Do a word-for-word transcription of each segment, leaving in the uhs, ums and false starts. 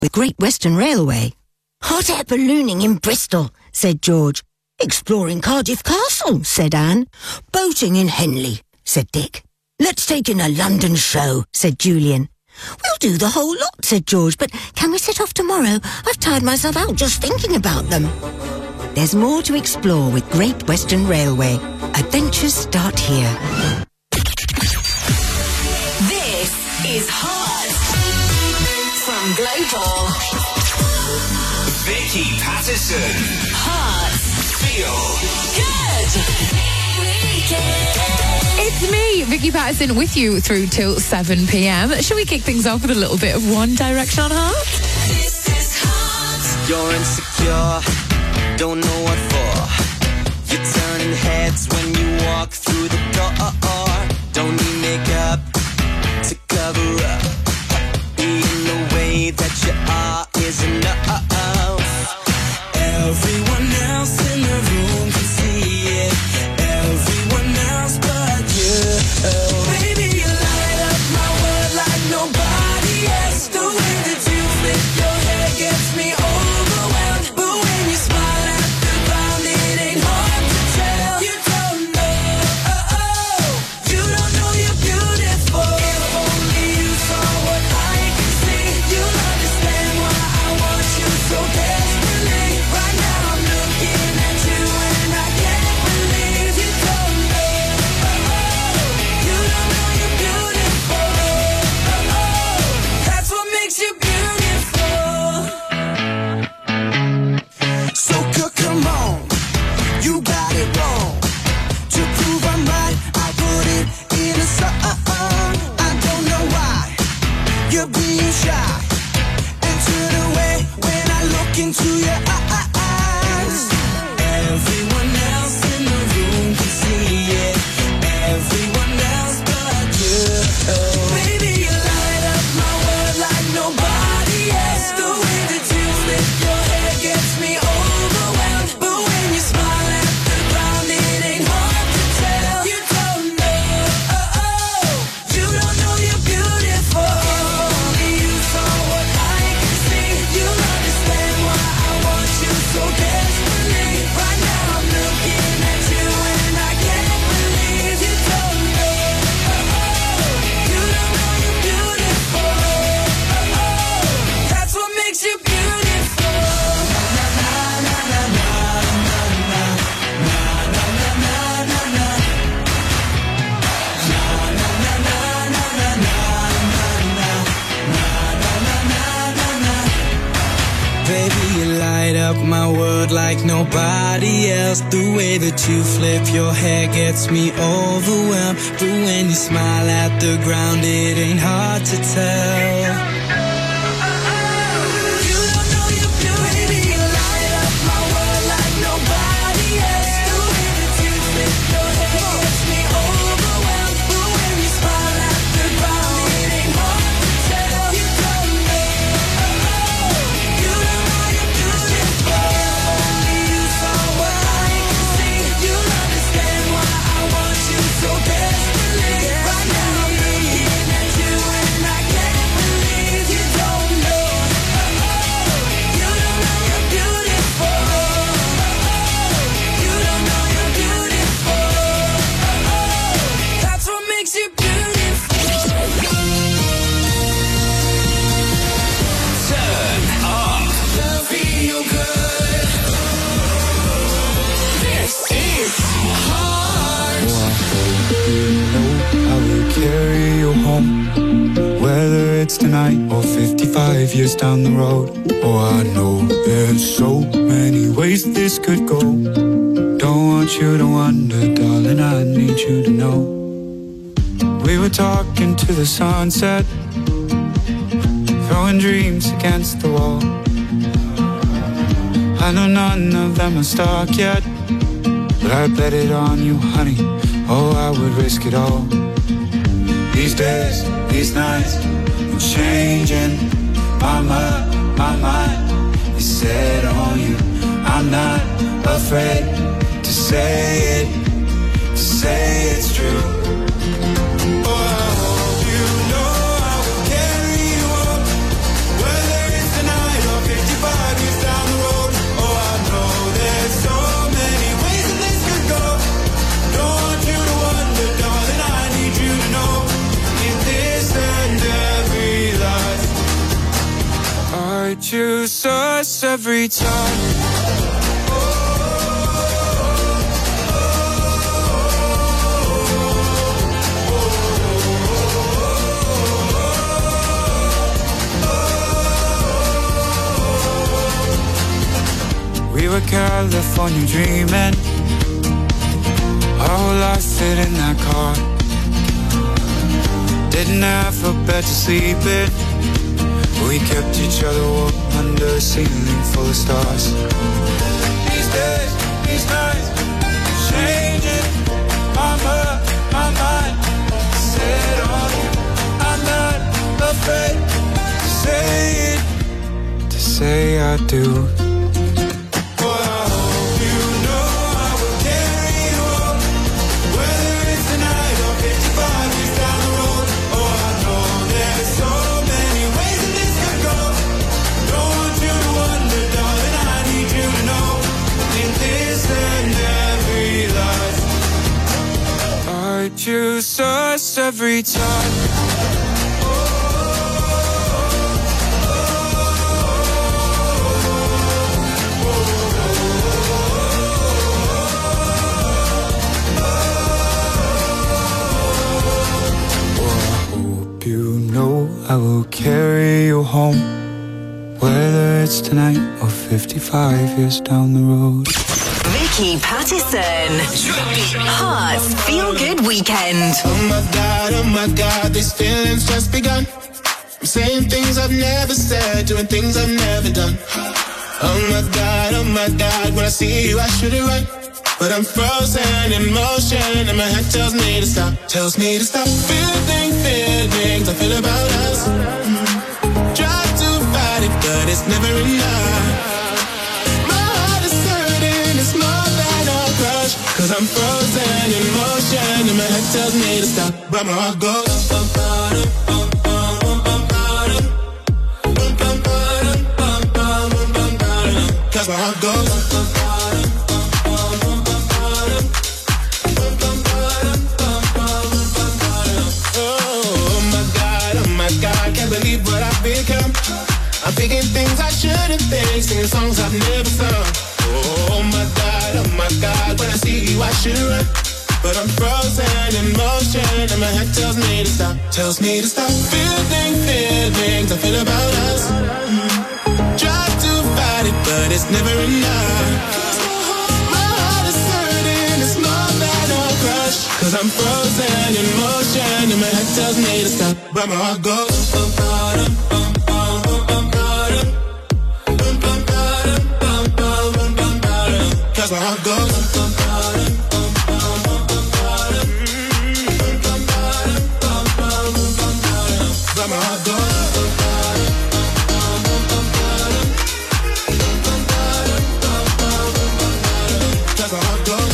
with Great Western Railway. Hot air ballooning in Bristol, said George. Exploring Cardiff Castle, said Anne. Boating in Henley, said Dick. Let's take in a London show, said Julian. We'll do the whole lot, said George, but can we set off tomorrow? I've tired myself out just thinking about them. There's more to explore with Great Western Railway. Adventures start here. This is Hot from Global. Vicky Patterson. Hot. Feel Good. It's me, Vicky Patterson, with you through till seven p.m. Shall we kick things off with a little bit of One Direction on Hot? This is Hot. You're insecure, don't know what for. You're turning heads when you walk through the door. Don't need makeup to cover up. Being the way that you are is enough. Everyone else in the room can see it. Everyone else but you. Oh, baby, you light up my world like nobody else. The way that you flip your hair gets me overwhelmed. But when you smile at the ground, it ain't hard to tell. You don't know, oh, oh. You don't know you're beautiful. If only you saw what I can see, you'll understand why I want you so desperately. Right now I'm looking at you and I can't believe you don't know, oh, oh. You don't know you're beautiful, oh, oh. That's what makes you beautiful. So c- come on, you got it wrong. To prove I'm right, I put it in a song. I don't know why you're being shy and turn away when I look into your eyes. Everyone else in the room can see it. Everyone else but you. Oh, baby, you light up my world like nobody else. The way that you flip your hair gets me overwhelmed. But when you smile at the ground, it ain't hard to tell. You don't know, oh, oh. You don't know you're beautiful. If only you saw what I can see, you'll understand why I want you so desperately. Right now I'm looking at you and I can't believe you don't know, oh, oh. You don't know you're beautiful, oh, oh. That's what makes you beautiful. Na na na na na na na na na na na na. Na na na na na na na na na na na. Baby, you light up my world like nobody else. The way that you flip your hair gets me overwhelmed. But when you smile at the ground, it ain't hard to tell. You don't know you're beautiful. Baby, you light up my world like nobody else. The way that you flip your hair gets me overwhelmed. But when you smile at the ground, it ain't hard to tell. You don't know, oh, oh. You don't know you're beautiful. Only you saw what I can see, you'll understand why I want you so desperately. Right now I'm looking at you and I can't believe you don't know, oh, oh. You don't know you're beautiful, oh, oh. You don't know you're beautiful, oh, oh. That's what makes you beautiful. Turn up. Feel good. This is Hot. I will carry you home, whether it's tonight or fifty-five years down the road. Oh, I know there's so many ways this could go. Don't want you to wonder, darling, I need you to know. We were talking to the sunset, throwing dreams against the wall. I know none of them are stuck yet, but I bet it on you, honey. Oh, I would risk it all. These days, these nights, I'm changing my mind, my mind is set on you. I'm not afraid to say it, to say it's true. Oh, you know I will carry you on, whether it's tonight I choose us every time. We were California dreaming, our whole life fit in that car. Didn't have a bed to sleep in, we kept each other warm under a ceiling full of stars. These days, these nights, changing. I'm up, my mind set on you. I'm not afraid to say it, to say I do. Choose us every time. I will carry you home, whether it's tonight or fifty-five years down the road. Vicky Pattison. Hearts Feel Good Weekend. Oh my God, oh my God, these feelings just begun. I'm saying things I've never said, doing things I've never done. Oh my God, oh my God, when I see you I should it right, but I'm frozen in motion and my head tells me to stop, tells me to stop. Feeling feelings I feel about us. Mm. Try to fight it, but it's never enough. Cause I'm frozen in motion and my head tells me to stop, but my heart goes. Cause my heart goes. Oh my God, oh my God, can't believe what I've become. I'm thinking things I shouldn't think, singing songs I've never sung. Oh my God, oh my God, when I see you I should run, but I'm frozen in motion and my head tells me to stop, tells me to stop. Feeling feelings I feel about us. Mm. Try to fight it, but it's never enough. My heart is hurting, it's more than a crush. Cause I'm frozen in motion and my head tells me to stop, but my heart goes. Cause my heart goes. But my heart goes. Cause my heart goes.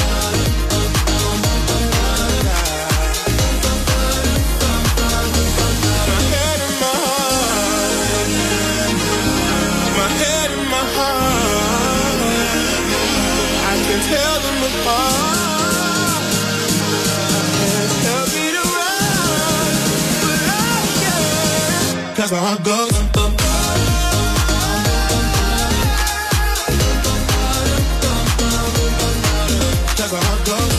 My head in my heart. My head in my heart. I can tell them apart. Tell me to run, but I can't. Cause my heart goes. Cause my heart goes.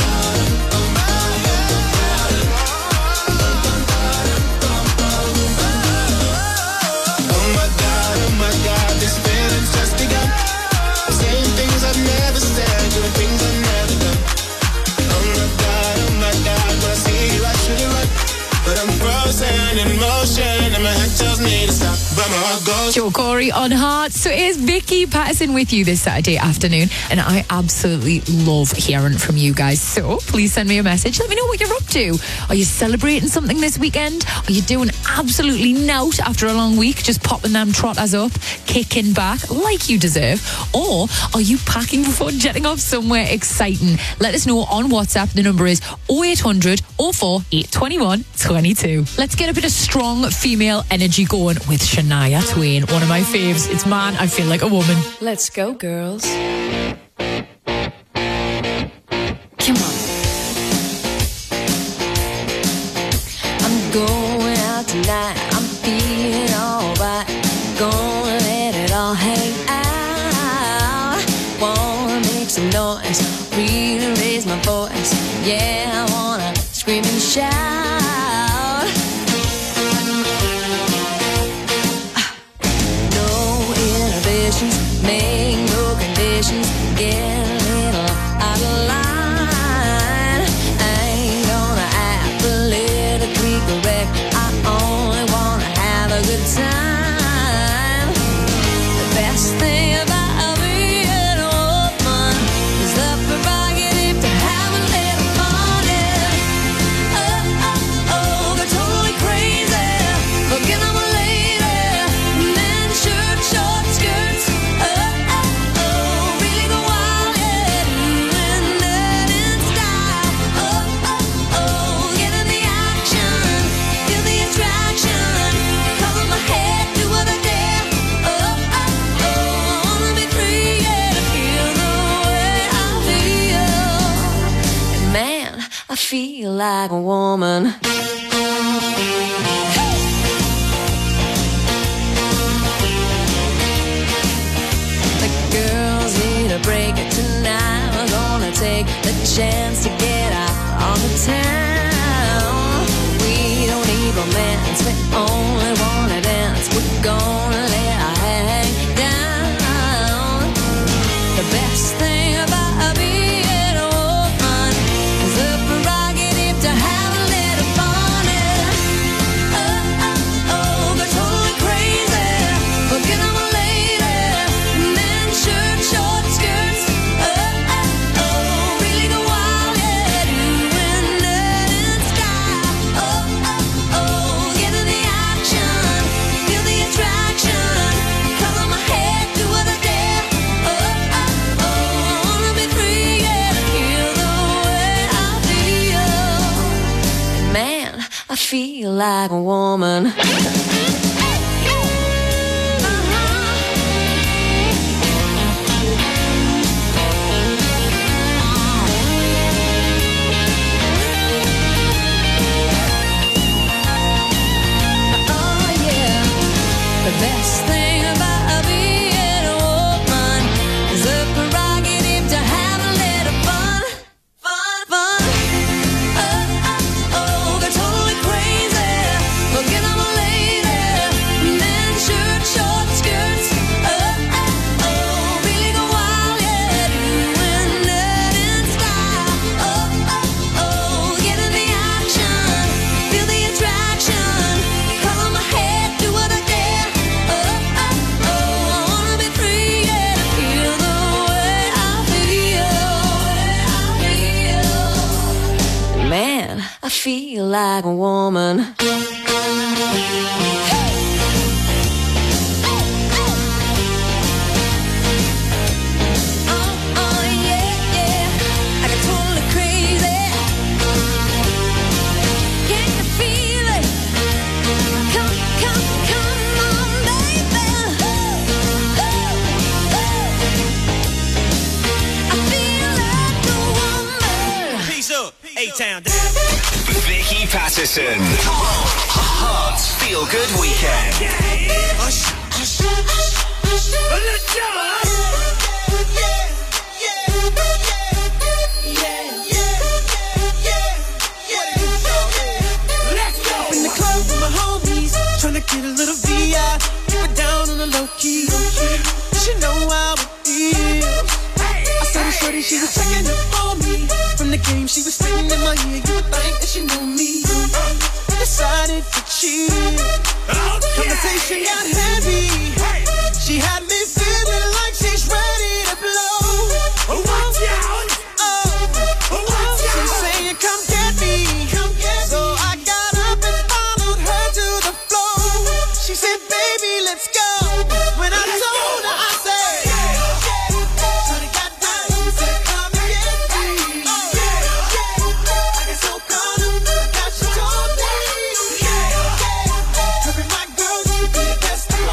Oh my God, oh my God, this feeling's just begun. Saying things I've never said, doing things I've never done. Oh my God, oh my God, when I see you I should it right, but I'm frozen in motion and my head tells me to stop, but my heart goes. Joe Corey on Heart. So it is Vicky Pattison with you this Saturday afternoon, and I absolutely love hearing from you guys. So please send me a message. Let me know what you're up to. Are you celebrating something this weekend? Are you doing absolutely nout after a long week, just popping them trotters up, kicking back like you deserve? Or are you packing before jetting off somewhere exciting? Let us know on WhatsApp. The number is oh eight hundred oh four eight two one two two. Let's get a bit of strong female energy going with Shania Twain. One of my faves. It's Man, I Feel Like a Woman. Let's go, girls. Come on. I'm going out tonight. I'm feeling alright. all hang out. Wanna make some noise, really raise my voice. Yeah, I wanna scream and shout. No inhibitions, make no conditions. Get a little out of line. I ain't gonna act politically correct. I only wanna have a good time. The best thing about being a woman is the prerogative to have a little fun. Yeah. Oh, oh, oh, they're totally crazy. Forget I'm a lady. Men, shirt, short skirts. Oh, oh, oh, really go wild, yeah. Doing that in style. Oh, oh, oh, get in the action. Feel the attraction. Cover my head, do what I dare. Oh, oh, oh, I wanna be free, yeah, to feel the way I feel. And man, I feel like a woman. The girls need a break tonight. We're gonna take the chance to get out on the town. We don't need romance, we only wanna dance. We're gonna let our hair hang down. The best thing about being a woman is the prerogative to have a little fun. Yeah. Oh, oh, oh, they're totally crazy. Forget I'm a lady. Men, shirt, short skirts. Oh, oh, oh, really go wild, yeah. Doing that in style. Oh, oh, oh, get in the action. Feel the attraction. Cover my head, do what I dare. Oh, oh, oh, I wanna be free, yeah, to feel the way I feel. Man, I feel like a woman. Oh yeah, the best thing about being a woman is the prerogative to have a little fun, fun, fun. Oh, oh, oh, they're totally crazy. Forget I'm a lady. Men, shirt, short skirts. Oh, oh, oh, really go wild, yeah. Doing that in style. Oh, oh, oh, get in the action. Feel the attraction. Cover my head, do what I dare. Oh, oh, oh, I wanna be free, yeah, to feel the way I feel. Man, I feel like a woman. Oh, oh, yeah, yeah. I get totally crazy. Can you feel it? Come, come, come on, baby. I feel like a woman. Peace up, A-Town. Vicky Patterson. Hearts Feel Good Weekend. Hush, hush, hush, hush. Let's go. In the club with my homies, tryna get a little V I. Keep it down on the low key. She know how it feels. I saw the shorty, she was checking up on me. From the game, she was singing in my ear. You would think that she knew me. Decided to cheat. Conversation got heavy. She had me feeling like she's ready to blow. Watch out! Oh, she's saying, "Come get me." So I got up and followed her to the floor. She said, "Baby, let's go." When I told her, I said, "Shorty got down, she said, come and get me." I get so caught up, now she told me, "Hurry, my girl, you be the best of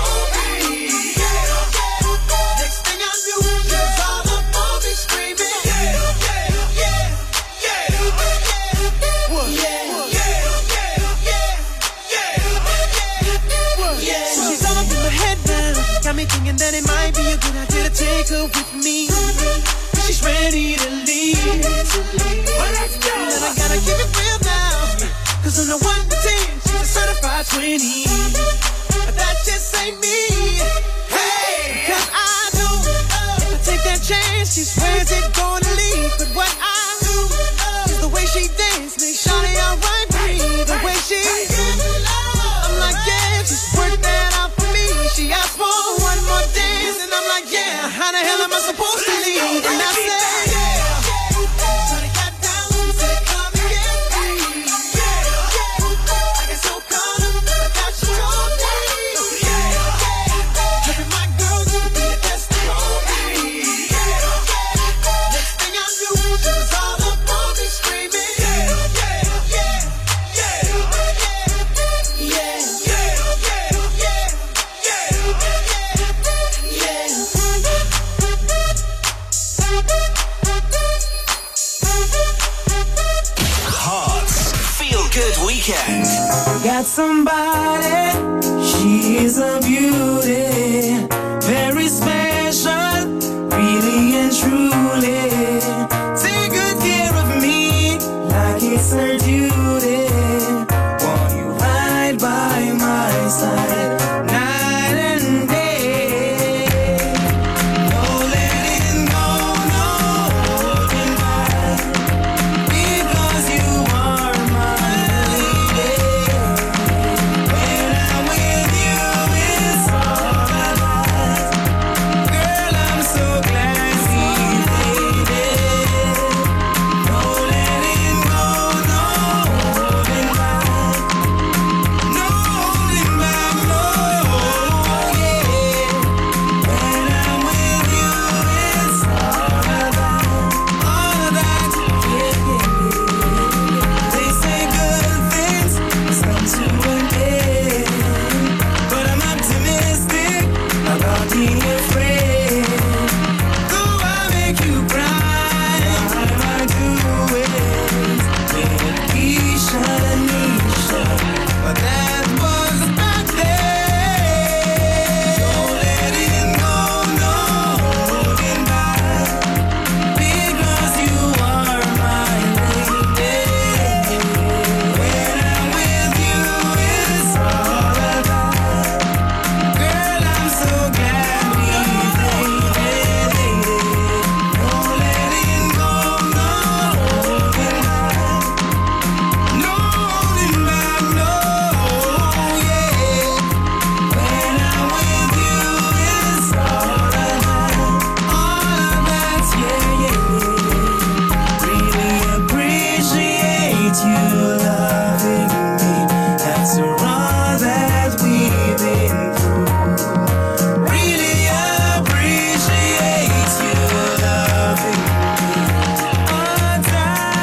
thinking that it might be a good idea to take her with me. She's ready to leave. Well, let's go. And I gotta keep it real now, cause on the one to ten, she's a certified twenty. But that just ain't me. Hey, cause I know if I take that chance, she swears it's gonna leave. But what I do is the way she dance makes Shawty alright with me. The way she, I'm like, yeah, just work that out for me. She asked for one more dance, and I'm like, yeah, how the hell am I supposed to leave? And I said, yeah. So they got down, said, come and get me. I get so caught up, I got you all day. Having my girls to be the testimony. Next thing I knew, she was all up on me screaming. Yeah, yeah, yeah, yeah, yeah, yeah, yeah, yeah, Hearts Feel Good Weekend. got somebody, she is a beauty, very special, really and truly. Take good care of me, like it's her duty. Won't you ride by my side, night and day? No letting go, no holding back, because you are my lady. When I'm with you, it's all about. Girl, I'm so glad we made it. No letting go, no holding back, no holding back, no, yeah. When I'm with you, it's all about, all of that, yeah, yeah. They say good things must come to an end, but I'm optimistic about being your friend. Though I make you cry, all I do is make Keisha, Nisha, but that was back then. No letting go, no holding back, because you are my lady. When I'm with you, it's all about. Girl, I'm so glad we made it. No letting go, no holding back, no holding back, no, yeah. When I'm with you, it's all about, all of that, yeah, yeah. Really appreciate you loving me after all that we've been through. Really appreciate you loving me all the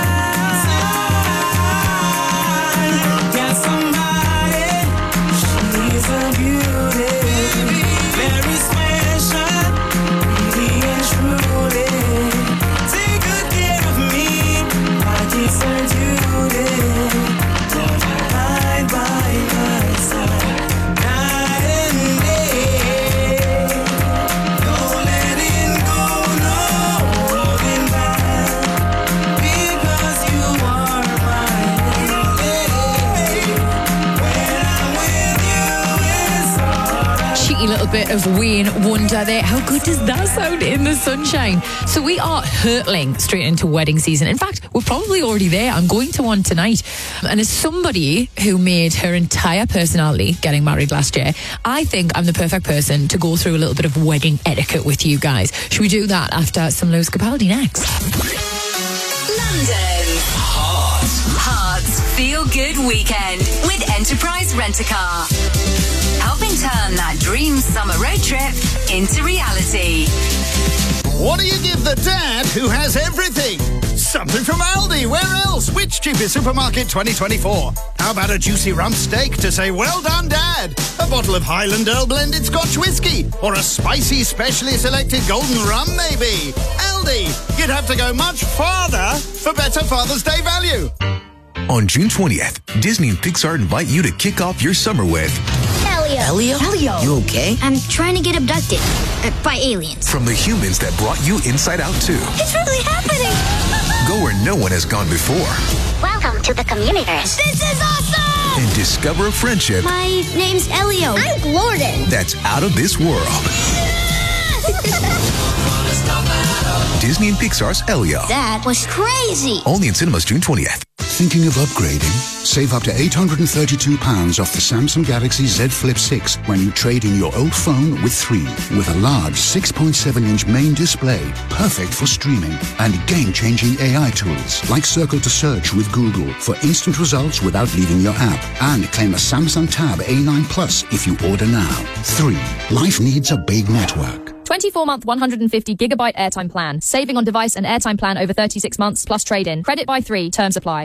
time. Got somebody, she's a beauty, very special, really and truly. Take good care of me, like it's her duty. Won't you ride by my side, night and day? No letting go, no holding back, because you are my lady. When I'm with you, it's all Cheeky little bit of Wayne Wonder there. How good does that sound in the sunshine? So we are hurtling straight into wedding season. In fact, we're probably already there. I'm going to one tonight. And as somebody who made her entire personality getting married last year, I think I'm the perfect person to go through a little bit of wedding etiquette with you guys. Should we do that after some Lewis Capaldi next? London. Hearts Feel Good Weekend with Enterprise Rent-A-Car. Helping turn that dream summer road trip into reality. What do you give the dad who has everything? Something from Aldi. Where else? Which cheapest supermarket twenty twenty-four? How about a juicy rump steak to say, well done, Dad? A bottle of Highland Earl blended Scotch whiskey? Or a spicy, specially selected golden rum, maybe? Aldi. You'd have to go much farther for better Father's Day value. On June twentieth, Disney and Pixar invite you to kick off your summer with Elio. Elio? Elio. You okay? I'm trying to get abducted uh, by aliens. From the humans that brought you Inside Out two. It's really happening! Go where no one has gone before. Welcome to the Communiverse. This is awesome! And discover a friendship My name's Elio. I'm Glorden. that's out of this world. Disney and Pixar's Elio. That was crazy. Only in cinemas June twentieth. Thinking of upgrading? Save up to eight hundred thirty-two pounds off the Samsung Galaxy Z Flip six when you trade in your old phone with three. With a large six point seven inch main display, perfect for streaming, and game-changing A I tools like Circle to Search with Google for instant results without leaving your app. And claim a Samsung Tab A nine Plus if you order now. three. Life needs a big network. twenty-four month, one hundred fifty gigabyte airtime plan. Saving on device and airtime plan over thirty-six months plus trade-in. Credit by three. Terms apply.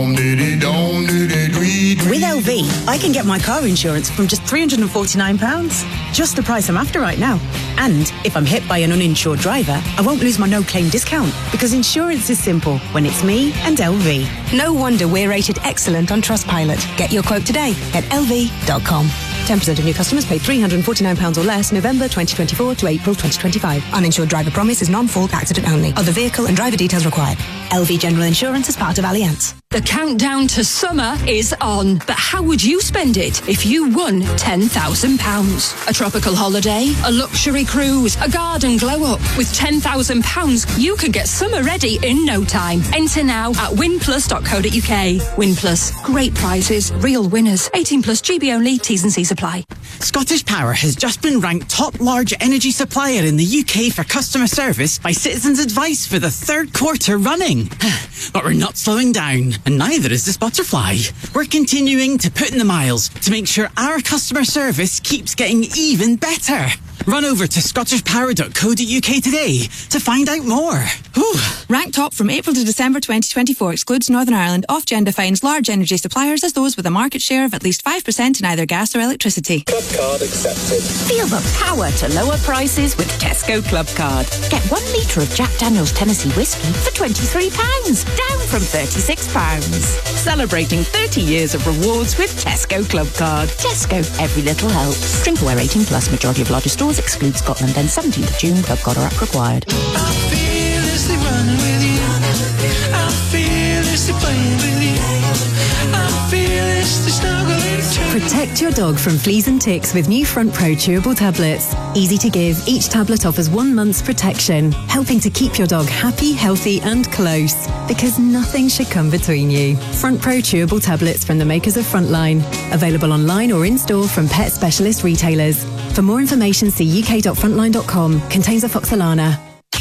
With L V, I can get my car insurance from just three hundred forty-nine pounds. Just the price I'm after right now. And if I'm hit by an uninsured driver, I won't lose my no-claim discount because insurance is simple when it's me and L V. No wonder we're rated excellent on Trustpilot. Get your quote today at L V dot com. ten percent of new customers pay three hundred forty-nine pounds or less November twenty twenty-four to April twenty twenty-five. Uninsured driver promise is non-fault accident only. Other vehicle and driver details required. L V General Insurance is part of Allianz. The countdown to summer is on. But how would you spend it if you won ten thousand pounds? A tropical holiday, a luxury cruise, a garden glow-up. With ten thousand pounds, you could get summer ready in no time. Enter now at win plus dot co dot uk. WinPlus. Great prizes, real winners. eighteen plus G B only. T's and C's apply. Scottish Power has just been ranked top large energy supplier in the U K for customer service by Citizens Advice for the third quarter running. But we're not slowing down, and neither is this butterfly. We're continuing to put in the miles to make sure our customer service keeps getting even better. Run over to scottish power dot co dot uk today to find out more. Whew. Ranked top from April to December twenty twenty-four excludes Northern Ireland. Ofgem defines large energy suppliers as those with a market share of at least five percent in either gas or electricity. Club Card accepted. Feel the power to lower prices with Tesco Club Card. Get one litre of Jack Daniel's Tennessee whiskey for twenty-three pounds, down from thirty-six pounds. Celebrating thirty years of rewards with Tesco Club Card. Tesco, every little helps. Drink aware eighteen plus, majority of larger stores exclude Scotland. Then seventeenth of June, Club Card or app required. I'm fearlessly running with you. I'm fearlessly playing with you. I'm fearlessly snuggling too. Protect your dog from fleas and ticks with new Front Pro chewable tablets. Easy to give, each tablet offers one month's protection, helping to keep your dog happy, healthy and close. Because nothing should come between you. Front Pro chewable tablets from the makers of Frontline. Available online or in-store from pet specialist retailers. For more information, see u k dot frontline dot com. Contains afoxolana.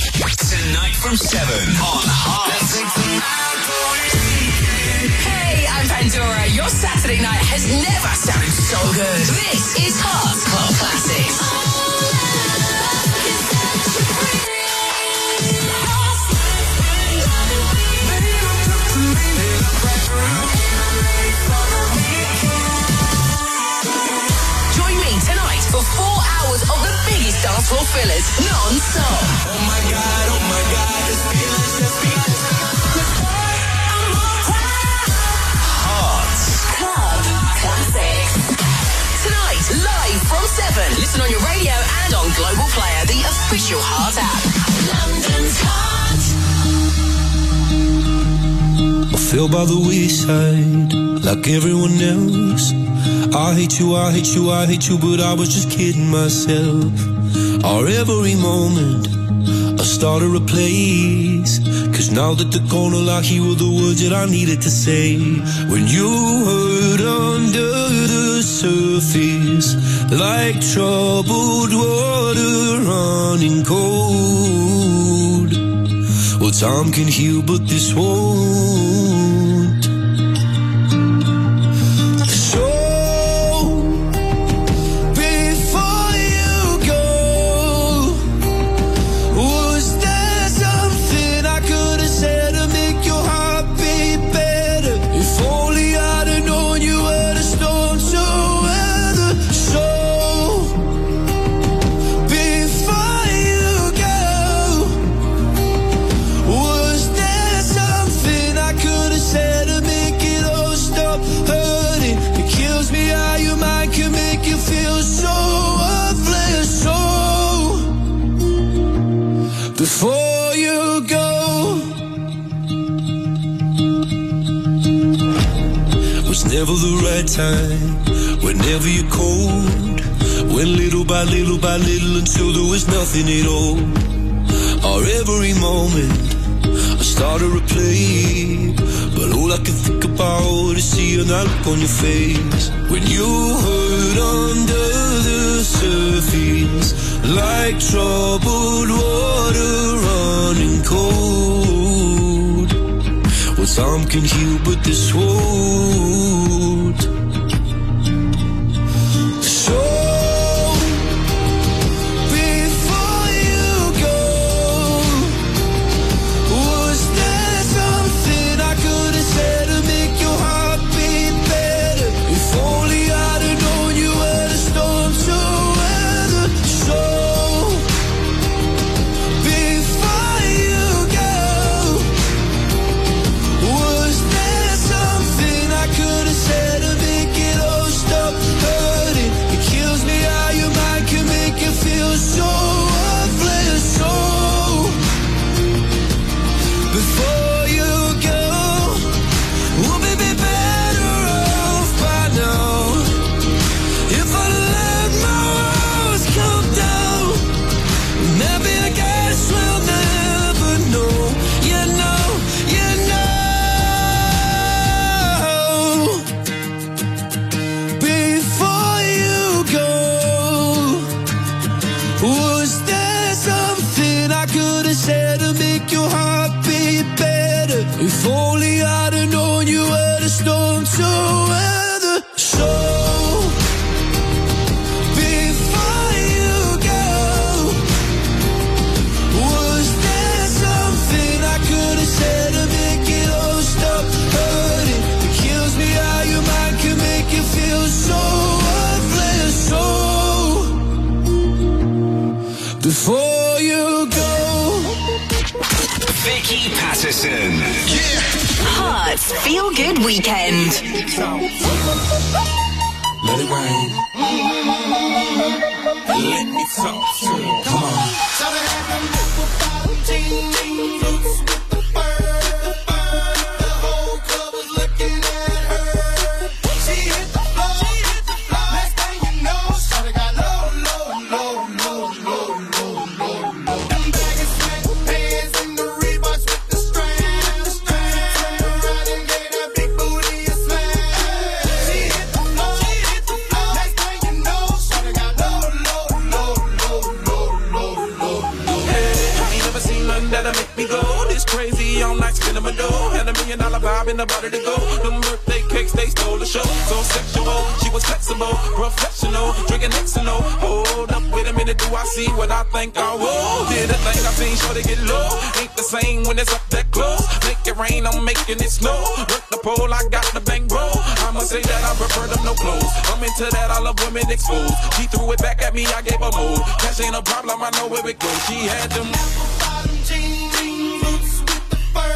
Tonight from seven on Hearts. Hey, I'm Pandora. Your Saturday night has never sounded so good. This is Hearts Club Classics. Join me tonight for four hours of the biggest dance floor fillers, non-stop. Oh my God, oh my God, this feeling's just feeling. Hearts Club Classics. Tonight, live from seven. Listen on your radio and on Global Player, the official Heart app. London's Heart. I fell by the wayside like everyone else. I hate you, I hate you, I hate you, but I was just kidding myself. Our every moment I started a place, cause now that they're gone, all I hear were the words that I needed to say. When you hurt under the surface, like troubled water running cold. Well, time can heal, but this won't. I could before you go. Was never the right time, whenever you're cold. Went little by little by little until there was nothing at all. Or every moment I started to play, but all I can think about is seeing that look on your face. When you hurt under the surface, like troubled water running cold. Well, time can heal, but this won't. So before you go, was there something I could have said to make your heart beat better? If only I'd have known you were the storm to weather. So before you go, was there something I could have said to make it all stop hurting? It kills me how your mind can make you feel so worthless. So before you go, would we be better off by now if I let my walls come down? Maybe I guess we'll never know. You know, you know. Before you go, was there something I could have said to make your heart beat better? If only I'd have known you were the storm to weather. So before you go, was there something I could have said to make it all stop hurting? It kills me how your mind can make you feel so worthless. So before you go, Vicky Patterson. Hearts Feel Good Weekend. let it rain. Let me talk to you. Come on. In the body to go, them birthday cakes, they stole the show. So sexual, she was flexible, professional, drinking Xanol. Hold up, wait a minute, do I see what I think I will? Did a thing I seen, sure they get low. Ain't the same when it's up that close. Make it rain, I'm making it snow. Work the pole, I got the bang bro. I'ma say that I prefer them no clothes. I'm into that, I love women exposed. She threw it back at me, I gave her move. Cash ain't a problem, I know where it goes. She had them bottom jeans, boots with the fur.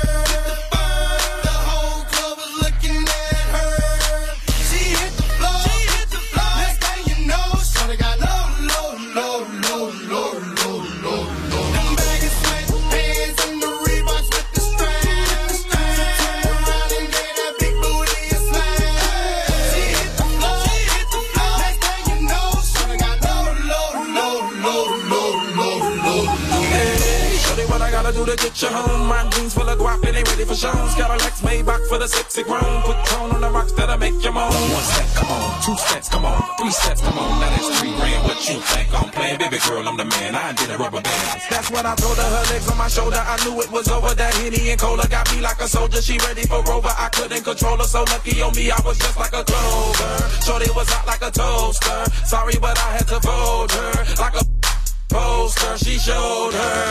Do to get you home. My jeans full of guap and they ready for shows. Got a Lex Maybach for the sexy grown. Put tone on the rocks that'll make you moan. One step, come on. Two steps, come on. Three steps, come on. Now that's three grand. What you think I'm playing? Baby girl, I'm the man. I did a rubber band. That's when I told her her legs on my shoulder. I knew it was over. That Henny and Cola got me like a soldier. She ready for Rover. I couldn't control her. So lucky on me, I was just like a clover. Shorty was hot like a toaster. Sorry, but I had to fold her like a poster. She showed her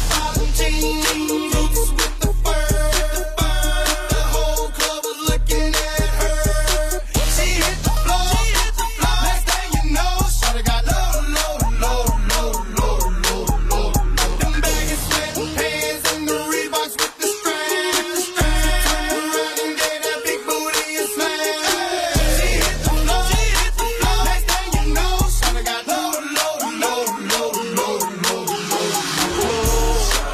boots with the fur. The whole club was looking at her. She hit the floor. Next thing you know, shawty got low, low, low, low, low, low, low. Them baggy sweatpants and the Reeboks with the strands. Turn around and gave that big booty a smash. She hit the floor. Next thing you know, shawty got low, low, low, low, low, low, low.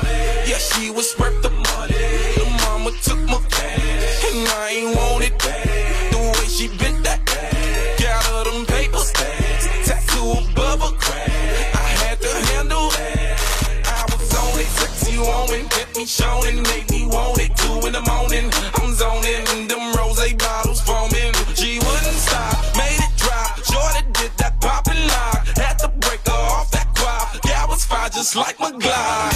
just like my glide.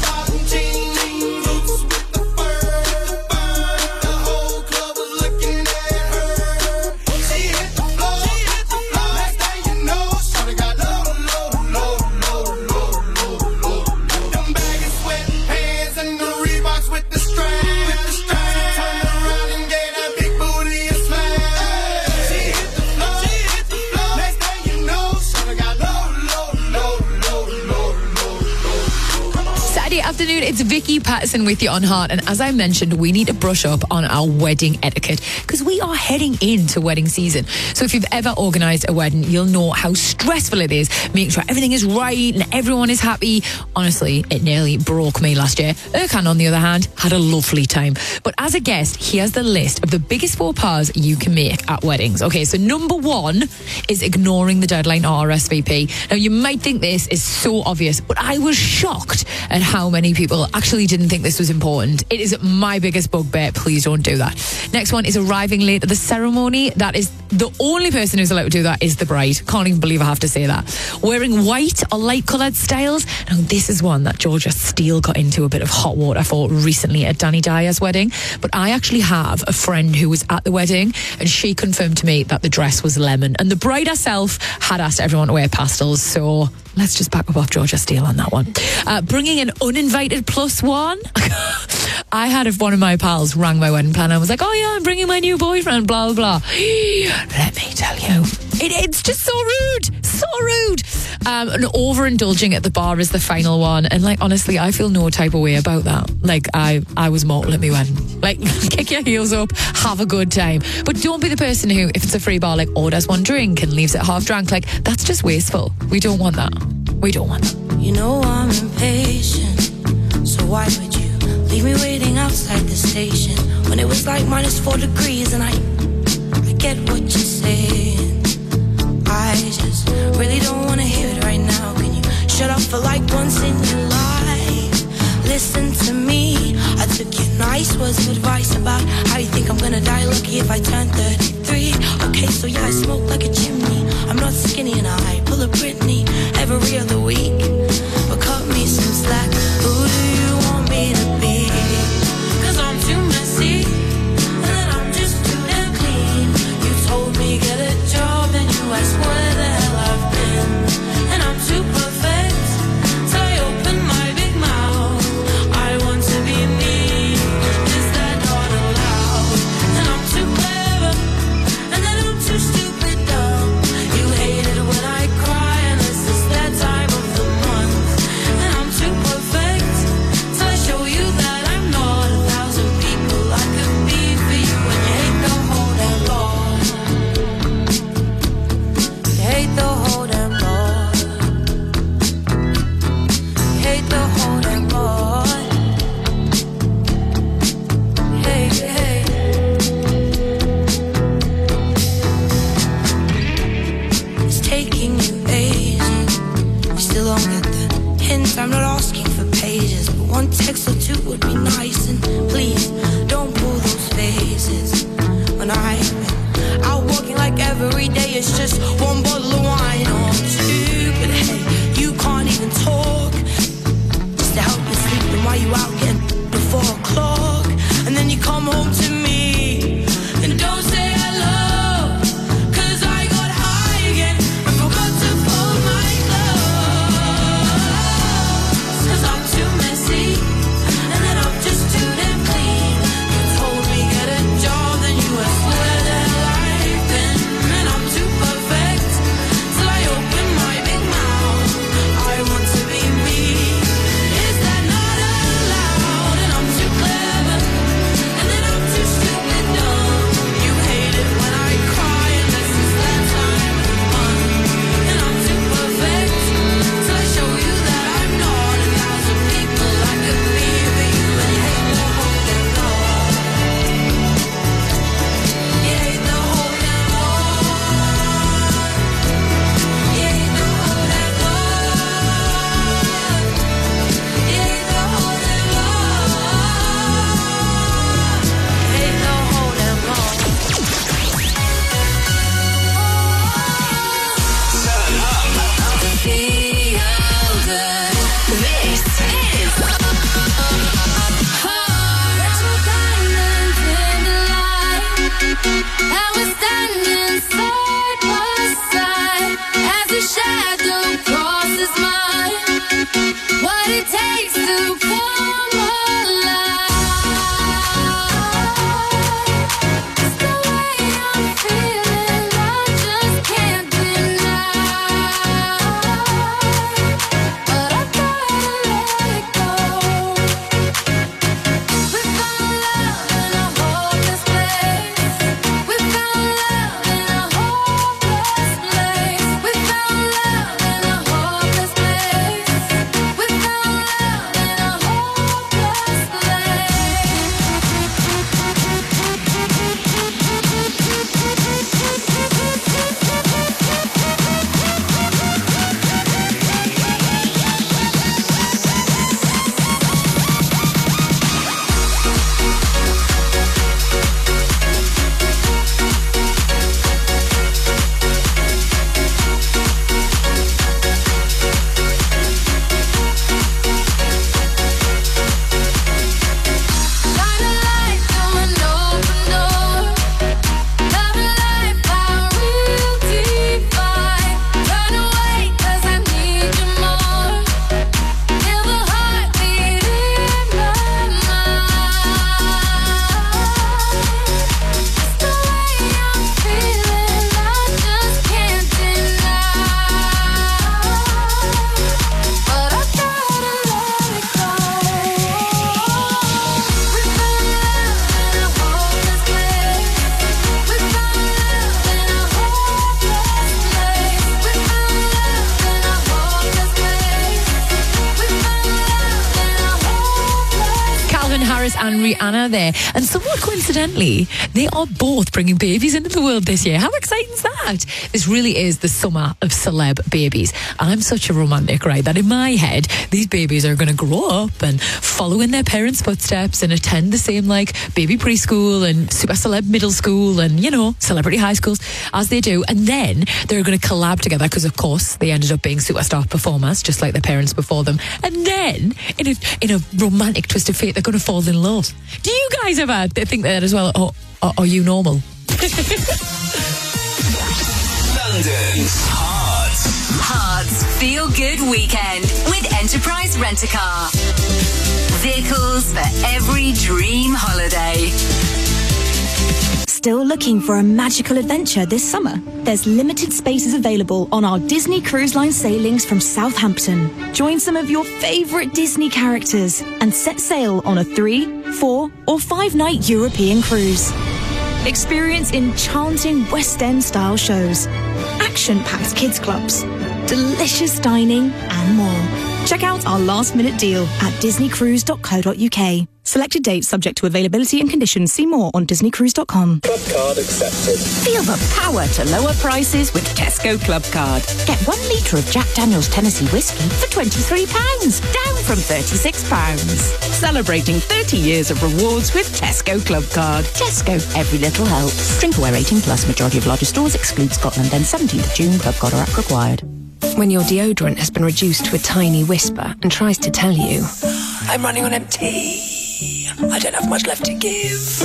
Afternoon, it's Vicky Patterson with you on Heart, and as I mentioned, we need to brush up on our wedding etiquette because we are heading into wedding season. So if you've ever organised a wedding, you'll know how stressful it is making sure everything is right and everyone is happy. Honestly, it nearly broke me last year. Erkan, on the other hand, had a lovely time. But as a guest, here's the list of the biggest faux pas you can make at weddings. Okay, so number one is ignoring the deadline or R S V P. Now, you might think this is so obvious, but I was shocked at how many people actually didn't think this was important. It is my biggest bugbear. Please don't do that. Next one is arriving late at the ceremony. That is the only person who's allowed to do that is the bride. Can't even believe I have to say that. Wearing white or light coloured styles. Now, this is one that Georgia Steele got into a bit of hot water for recently at Danny Dyer's wedding. But I actually have a friend who was at the wedding and she confirmed to me that the dress was lemon. And the bride herself had asked everyone to wear pastels. So let's just back up off Georgia Steele on that one. Uh, bringing an uninvited plus one. I had if one of my pals rang my wedding planner and was like, oh yeah, I'm bringing my new boyfriend, blah, blah, blah. Let me tell you, it, it's just so rude. So rude. Um, and overindulging at the bar is the final one. And like, honestly, I feel no type of way about that. Like, I, I was mortal at me wedding. Like, kick your heels up, have a good time. But don't be the person who, if it's a free bar, like orders one drink and leaves it half drunk. Like, that's just wasteful. We don't want that. We don't want that. You know I'm impatient, so why would you leave me waiting outside the station when it was like minus four degrees and I, I get what you're saying. I just really don't want to hear it right now. Can you shut up for like once in your life? Listen to me. I took your nice words of advice about how you think I'm gonna die lucky if I turn thirty-three. Okay, so yeah, I smoke like a chimney. I'm not skinny and I pull a Britney every other week. But cut me some slack. Who do you want me to be? Cause I'm too messy and I'm just too damn clean. You told me get a job and you asked where the hell I've been. And I'm too perfect till I open my big mouth. I want to be me. Is that not allowed? And I'm too clever and then I'm too stupid dumb. You hate it when I cry and this is that time of the month. And I'm too perfect till I show you that I'm not a thousand people I could be for you. And you hate the whole damn lot. You hate the whole damn lot. You hate the whole damn lot. Hey, hey. It's taking you ages. You still don't get the hint. I'm not asking for pages, but one text or two would be nice. And please don't pull those faces when I've been out walking like every day. It's just one bottle of wine or two. But hey, you can't even talk just to help you sleep. Then why you out getting before o'clock? And then you come home to me and don't say hello. Cause I got high again and forgot to fold my clothes. Cause I'm too messy and then I'm just too damn clean. You told me get a job, then you asked where the hell I've been. And I'm too perfect till I open my big mouth. I what it takes to come alive. It's the way I'm feeling, I just can't deny. But I gotta let it go. We found love in a hopeless place. We found love in a hopeless place. We found love in a hopeless place. We found love in a hopeless shine a light through an open door. Love and life, our real divide. Run away 'cause I need you more. Feel the heartbeat in my mind. It's the way I'm feeling, I just can't deny. But I gotta let it go. We found love in a hopeless place. We found love in a hopeless place. We found love in a hopeless place. We found love in a hopeless. Calvin Harris and Rihanna there. And somewhat coincidentally, they are both bringing babies into the world this year. How exciting is that? This really is the summer of celeb babies. I'm such a romantic, right, that in my head, these babies are going to grow up and follow in their parents' footsteps and attend the same, like, baby preschool and super celeb middle school and, you know, celebrity high schools as they do. And then they're going to collab together because, of course, they ended up being superstar performers, just like their parents before them. And then, in a, in a romantic twist of fate, they're going to fall in love. Do you guys ever think that as well? Or, or are you normal? London's Hearts. Hearts Feel Good Weekend with Enterprise Rent-A-Car. Vehicles for every dream holiday. Still looking for a magical adventure this summer? There's limited spaces available on our Disney Cruise Line sailings from Southampton. Join some of your favourite Disney characters and set sail on a three, four or five night European cruise. Experience enchanting West End style shows, action-packed kids clubs, delicious dining and more. Check out our last minute deal at disney cruise dot co dot uk. Selected dates subject to availability and conditions. See more on disney cruise dot com. Club card accepted. Feel the power to lower prices with Tesco Club Card. Get one litre of Jack Daniel's Tennessee Whiskey for twenty-three pounds, down from thirty-six pounds. Celebrating thirty years of rewards with Tesco Club Card. Tesco, every little helps. Drink aware eighteen plus. Majority of larger stores exclude Scotland. Then seventeenth of June. Club Card or app required. When your deodorant has been reduced to a tiny whisper and tries to tell you, I'm running on empty. I don't have much left to give.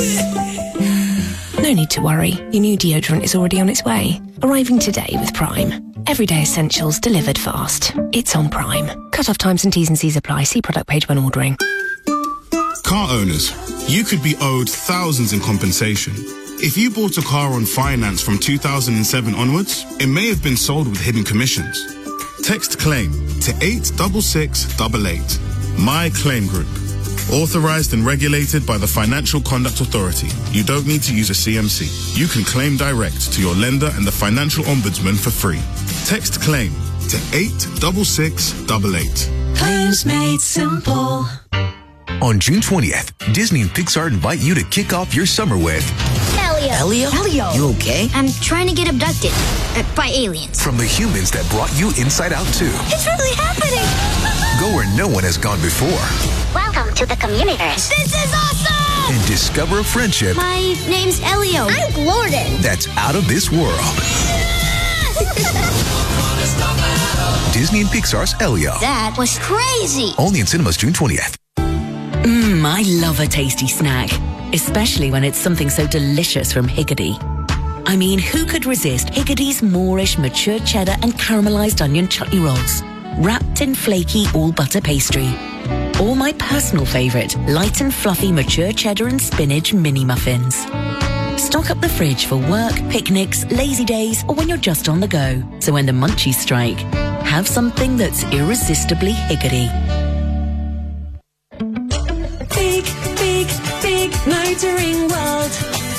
no need to worry. Your new deodorant is already on its way. Arriving today with Prime. Everyday essentials delivered fast. It's on Prime. Cut-off times and T's and C's apply. See product page when ordering. Car owners, you could be owed thousands in compensation. If you bought a car on finance from two thousand seven onwards, it may have been sold with hidden commissions. Text CLAIM to eight six six eight eight. My Claim Group. Authorized and regulated by the Financial Conduct Authority. You don't need to use a C M C. You can claim direct to your lender and the Financial Ombudsman for free. Text CLAIM to eight six six eight eight. Claims made simple. On June twentieth, Disney and Pixar invite you to kick off your summer with Elio. Elio? Elio. You okay? I'm trying to get abducted uh, by aliens. From the humans that brought you Inside Out two. It's really happening. Go where no one has gone before. Welcome to the Communiverse. This is awesome! And discover a friendship My name's Elio. I'm Glorden. that's out of this world. Disney and Pixar's Elio. That was crazy. Only in cinemas June twentieth. Mmm, I love a tasty snack. Especially when it's something so delicious from Higgity. I mean, who could resist Higgity's Moorish mature cheddar and caramelized onion chutney rolls? wrapped in flaky all-butter pastry. Or my personal favourite, light and fluffy mature cheddar and spinach mini muffins. Stock up the fridge for work, picnics, lazy days, or when you're just on the go. So when the munchies strike, have something that's irresistibly Higgidy. Big, big, big motoring world.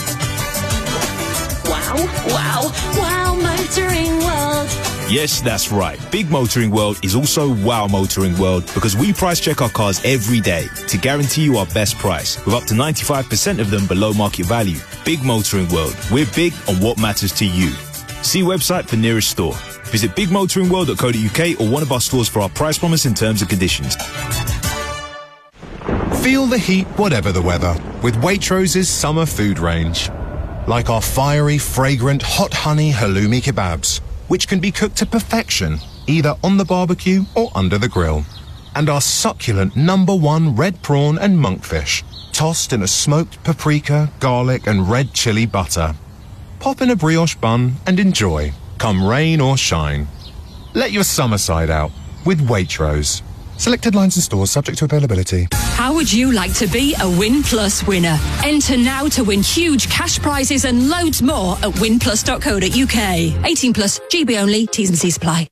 Wow, wow, wow, motoring world. Yes, that's right. Big Motoring World is also Wow Motoring World because we price check our cars every day to guarantee you our best price with up to ninety-five percent of them below market value. Big Motoring World. We're big on what matters to you. See website for nearest store. Visit big motoring world dot co dot U K or one of our stores for our price promise and terms and conditions. Feel the heat whatever the weather with Waitrose's summer food range. Like our fiery, fragrant, hot honey halloumi kebabs, which can be cooked to perfection, either on the barbecue or under the grill. And our succulent number one red prawn and monkfish, tossed in a smoked paprika, garlic and red chili butter. Pop in a brioche bun and enjoy, come rain or shine. Let your summer side out with Waitrose. Selected lines and stores subject to availability. How would you like to be a Win Plus winner? Enter now to win huge cash prizes and loads more at win plus dot co dot U K. eighteen plus, G B only, T's and C's apply.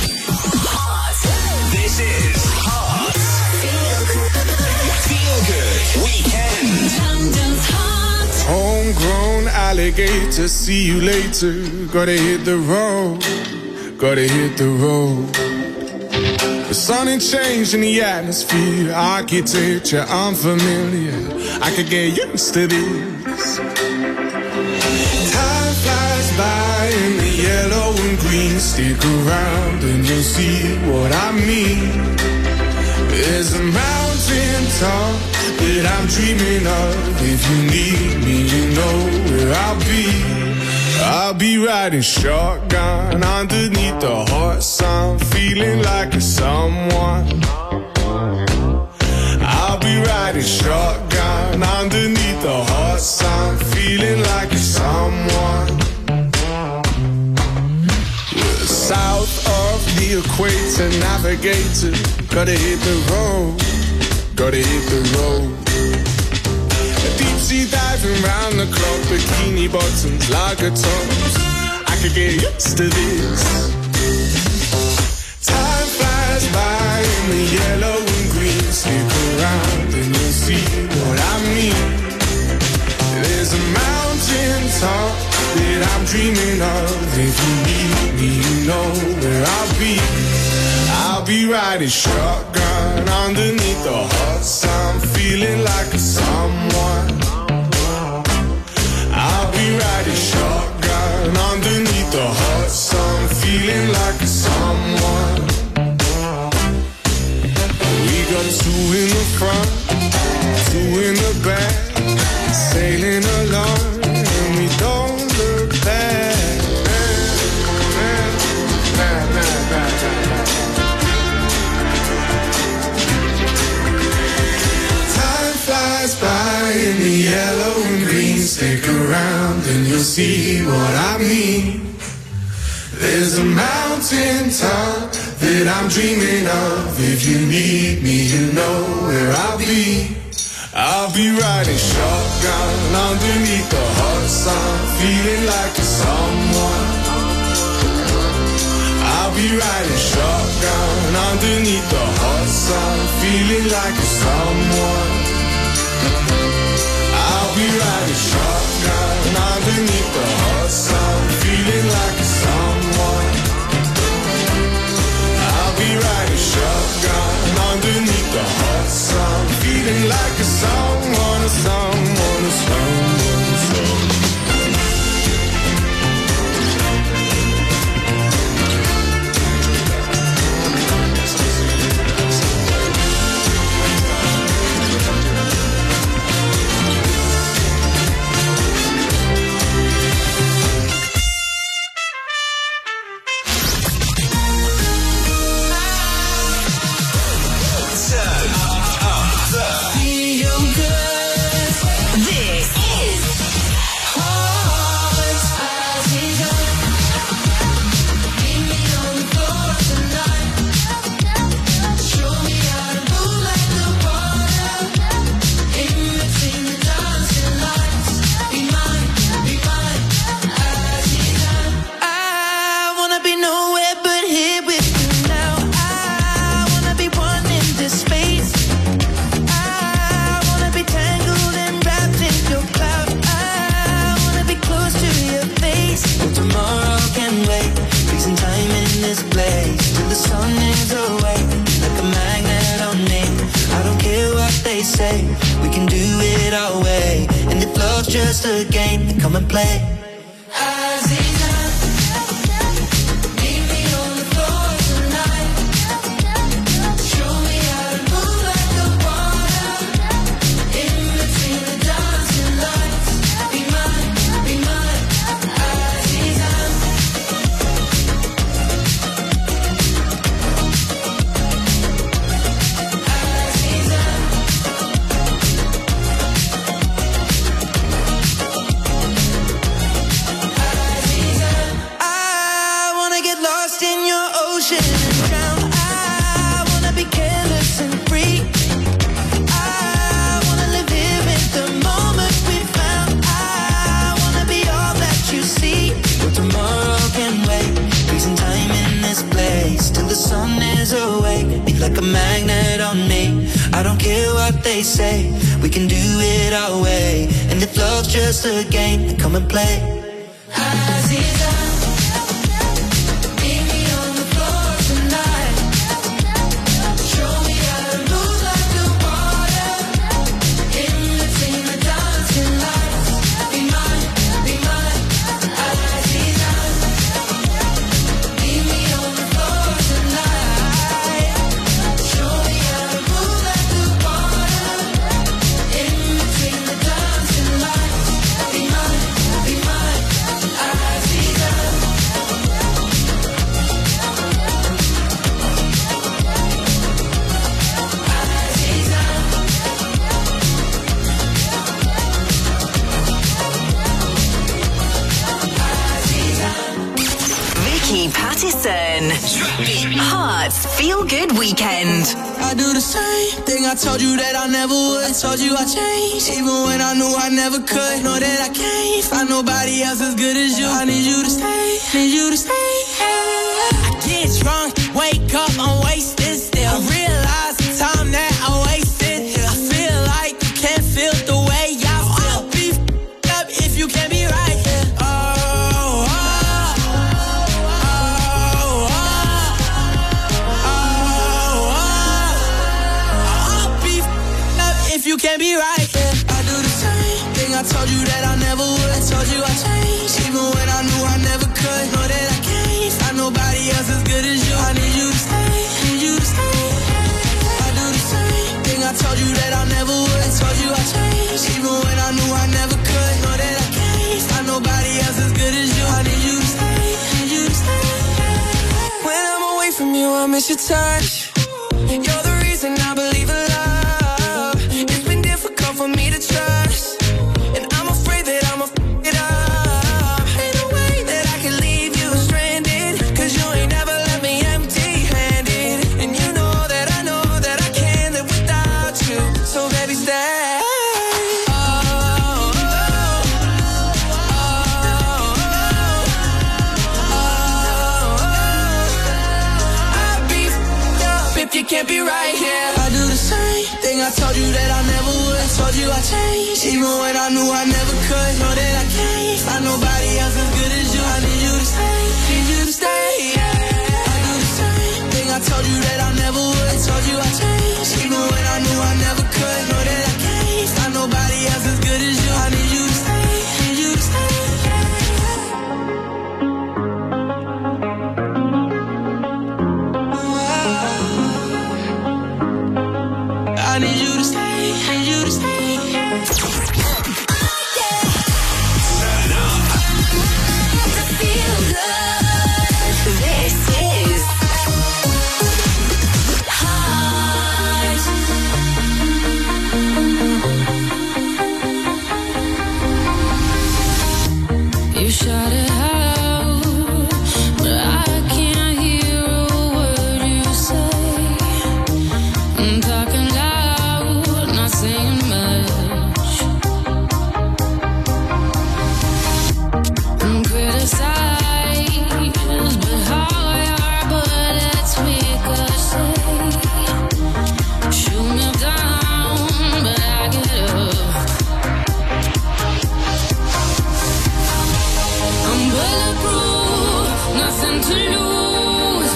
This is Hot. Feel Good Weekend. Homegrown alligator, see you later. Gotta hit the road, gotta hit the road. The sun ain't changing the atmosphere, architecture unfamiliar. I could get used to this. Time flies by in the yellow and green. Stick around and you'll see what I mean. There's a mountain top that I'm dreaming of. If you need me, you know where I'll be. I'll be riding shotgun underneath the hot sun, feeling like a someone. I'll be riding shotgun underneath the hot sun, feeling like a someone. We're south of the equator, navigator. Gotta hit the road, gotta hit the road. Deep sea diving round the clock, bikini bottoms, lager tops. I could get used to this. Time flies by in the yellow and green. Stick around and you'll see what I mean. There's a mountain top that I'm dreaming of. If you need me, you know where I'll be. I'll be riding shotgun underneath the hot sun, feeling like a someone. I'll be riding shotgun underneath the hot sun, feeling like a someone. We got two in the front, two in the back, sailing along, and we don't look back. Nah, nah, nah, nah, nah. Flies by in the yellow and green. Stick around and you'll see what I mean. There's a mountain top that I'm dreaming of. If you need me, you know where I'll be. I'll be riding shotgun underneath the hot sun, feeling like a someone. I'll be riding shotgun underneath the hot sun, feeling like a someone. I'll be riding shotgun underneath the hot sun, feeling like a someone. I'll be riding shotgun underneath the hot sun, feeling like a someone, a someone, a someone, a someone. say we can do it our way. And if love's just a game, then come and play. Like a magnet on me. I don't care what they say, we can do it our way. And if love's just a game, then come and play. Hearts Feel Good Weekend. I do the same thing I told you that I never would. I told you I changed, even when I knew I never could. Know that I can't find nobody else as good as you. I need you to stay, need you to stay. I get drunk, wake up, I'm wasted still. I realize the time that I wasted. I feel like you can't feel the way I feel. I'll be f***ed up if you can't be right here. Oh, oh. You can't be right, yeah. I do the same thing I told you that I never would. I told you I changed, even when I knew I never could. Know that I can't find nobody else as good as you. I need you to stay, need you to stay. I do the same thing I told you that I never would. I told you I changed, even when I knew I never could. Know that I can't find nobody else as good as you. I need you to stay, need you to stay. When I'm away from you, I miss your touch. You're the reason I believe in love. For me to trust, and I'm afraid that I'ma f*** it up. Ain't no way that I can leave you stranded, cause you ain't never left me empty-handed. And you know that I know that I can't live without you. So baby, stay. Oh, oh, oh, oh, oh. I'd be f***ed up if you can't be right here. I do the same thing I told you that I never would. I told you I changed, even when I knew I never could. Know that I can't find nobody else as good as you. I need you to stay, need you to stay, yeah. I do the same thing I told you that I never would. I told you I changed, even when I knew I never could. Know that I can't find nobody else as good as you. I need you to stay, need you to stay, yeah. I need you to stay, need you to stay.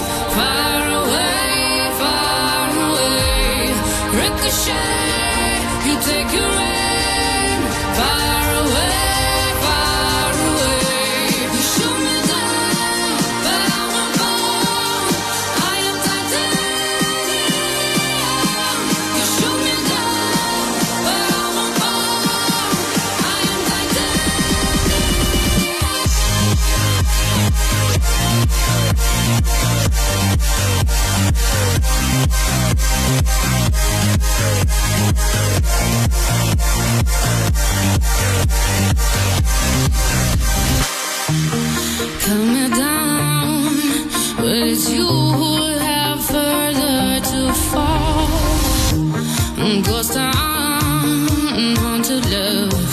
Ricochet take your aim far away, far away. You shoot me down, but I'm a bone. I am titanium. You shoot me down, but I'm a bone. I am Calm me down, but it's you who have further to fall. Ghost town, haunted love.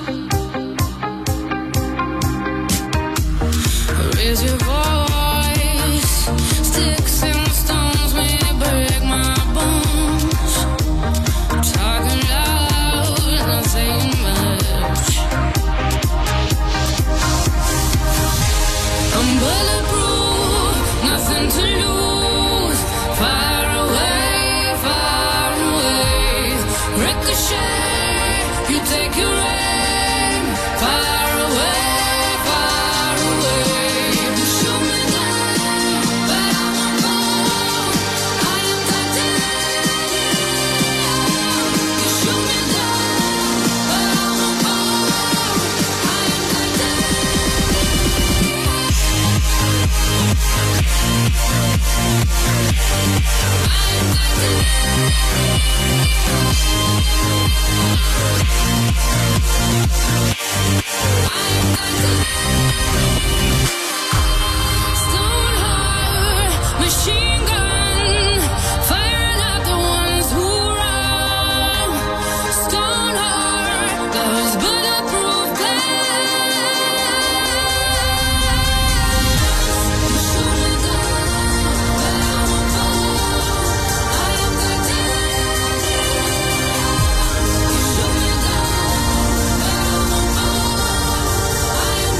Raise your voice, sticks and stones may break my bones. I'm talking loud, not saying much. I'm bulletproof, nothing to lose. Far away, far away. Ricochet, you take your aim. Far away, far away. You shoot me down, but I'm a bone. I am titanium. You shoot me down, but I'm a bone. I am Stone heart, machine gun, firing at the ones who run. Stone heart, those bulletproof glass. You shoot me down, but I'm a bone. I am titanium. You shoot me down, but I'm a bone. I am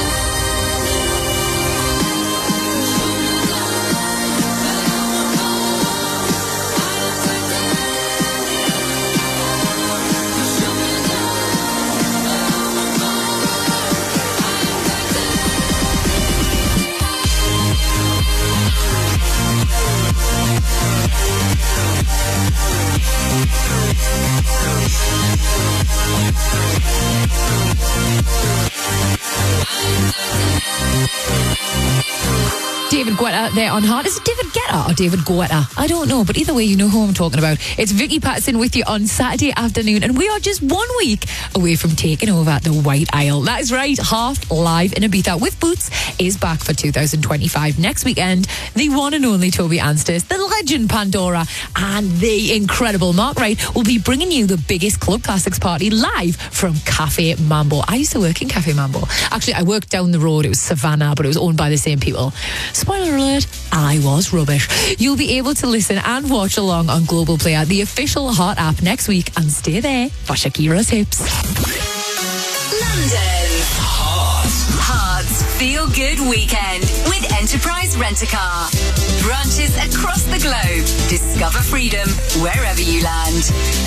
David Guetta there on Heart. Is it David Guetta or David Guetta? I don't know, but either way, you know who I'm talking about. It's Vicky Patterson with you on Saturday afternoon, and we are just one week away from taking over the White Isle. That is right, Half Live in Ibiza with Boots is back for two thousand twenty-five. Next weekend, the one and only Toby Anstis, the legend Pandora, and the incredible Mark Wright will be bringing you the biggest club classics party live from Cafe Mambo. I used to work in Cafe Mambo. Actually, I worked down the road. It was Savannah, but it was owned by the same people. Spoiler alert, I was rubbish. You'll be able to listen and watch along on Global Player, the official Heart app, next week, and stay there for Shakira's hips. London. Hearts Feel Good Weekend with Enterprise Rent-A-Car. Branches across the globe. Discover freedom wherever you land.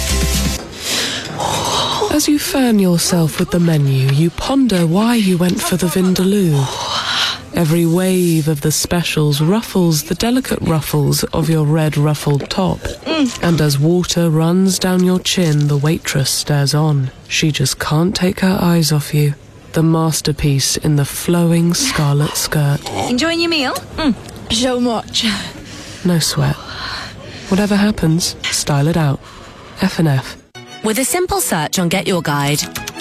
As you fan yourself with the menu, you ponder why you went for the Vindaloo. Every wave of the specials ruffles the delicate ruffles of your red ruffled top. Mm. And as water runs down your chin, the waitress stares on. She just can't take her eyes off you. The masterpiece in the flowing scarlet skirt. Enjoying your meal? Mm. So much. No sweat. Whatever happens, style it out. F and F. With a simple search on Get Your Guide,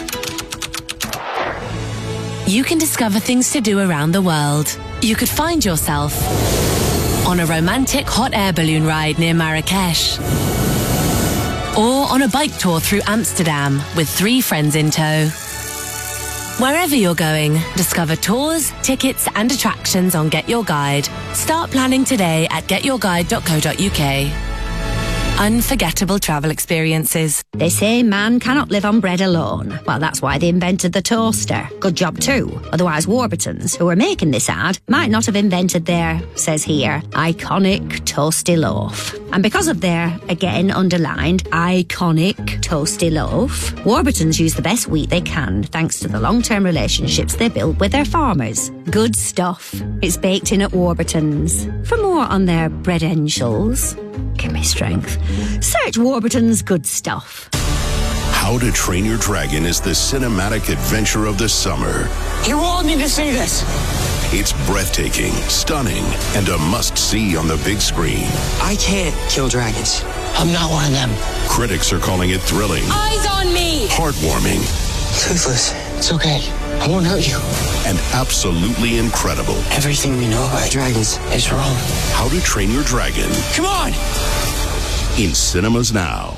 you can discover things to do around the world. You could find yourself on a romantic hot air balloon ride near Marrakesh, or on a bike tour through Amsterdam with three friends in tow. Wherever you're going, discover tours, tickets and attractions on Get Your Guide. Start planning today at get your guide dot co dot uk. Unforgettable travel experiences. They say man cannot live on bread alone. Well, that's why they invented the toaster. Good job too. Otherwise, Warburtons, who were making this ad, might not have invented their, says here, iconic toasty loaf. And because of their, again underlined, iconic toasty loaf, Warburtons use the best wheat they can thanks to the long-term relationships they build with their farmers. Good stuff. It's baked in at Warburtons. For more on their breadentials, give me strength. Search Warburton's Good Stuff. How to Train Your Dragon is the cinematic adventure of the summer. You all need to see this. It's breathtaking, stunning, and a must-see on the big screen. I can't kill dragons. I'm not one of them. Critics are calling it thrilling, Eyes on me! heartwarming, Toothless. It's okay. I won't hurt you. and absolutely incredible. Everything we know about dragons is wrong. How to Train Your Dragon. Come on! In cinemas now.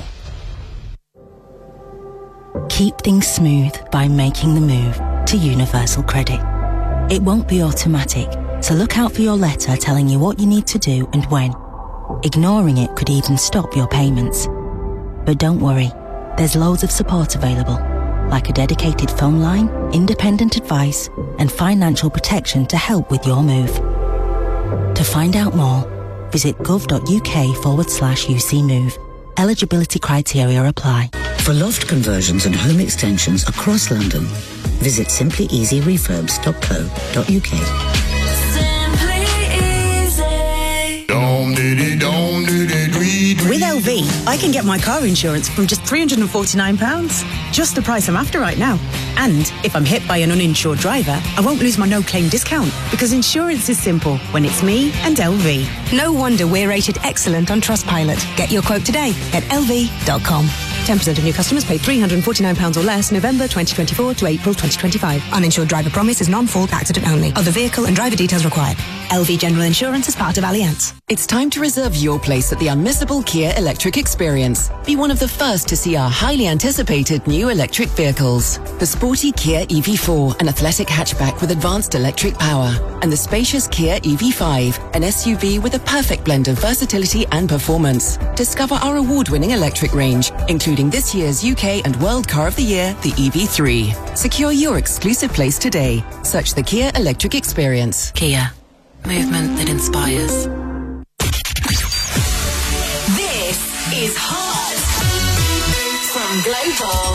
Keep things smooth by making the move to Universal Credit. It won't be automatic, so look out for your letter telling you what you need to do and when. Ignoring it could even stop your payments. But don't worry, there's loads of support available, like a dedicated phone line, independent advice, and financial protection to help with your move. To find out more, visit gov.uk forward slash UC Move. Eligibility criteria apply. For loft conversions and home extensions across London, visit simply easy refurbs dot co dot uk. With L V, I can get my car insurance from just three hundred forty-nine pounds. Just the price I'm after right now. And if I'm hit by an uninsured driver, I won't lose my no-claim discount because insurance is simple when it's me and L V. No wonder we're rated excellent on Trustpilot. Get your quote today at L V dot com. ten percent of new customers pay three hundred forty-nine pounds or less November twenty twenty-four to April twenty twenty-five. Uninsured driver promise is non-fault accident only. Other vehicle and driver details required. L V General Insurance is part of Allianz. It's time to reserve your place at the unmissable Kia Electric Experience. Be one of the first to see our highly anticipated new electric vehicles. The sporty Kia E V four, an athletic hatchback with advanced electric power. And the spacious Kia E V five, an S U V with a perfect blend of versatility and performance. Discover our award-winning electric range, including this year's U K and World Car of the Year, the E V three. Secure your exclusive place today. Search the Kia Electric Experience. Kia. Movement that inspires. This is Hot from Global.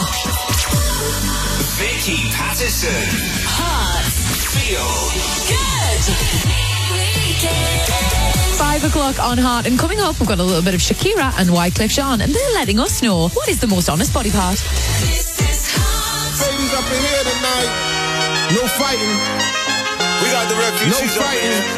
Vicky Patterson. Hot. Feel good. Five o'clock on Heart, and coming up, we've got a little bit of Shakira and Wyclef Jean, and they're letting us know what is the most honest body part. Ladies up in here tonight. No fighting. We got the refugees no up fighting. here.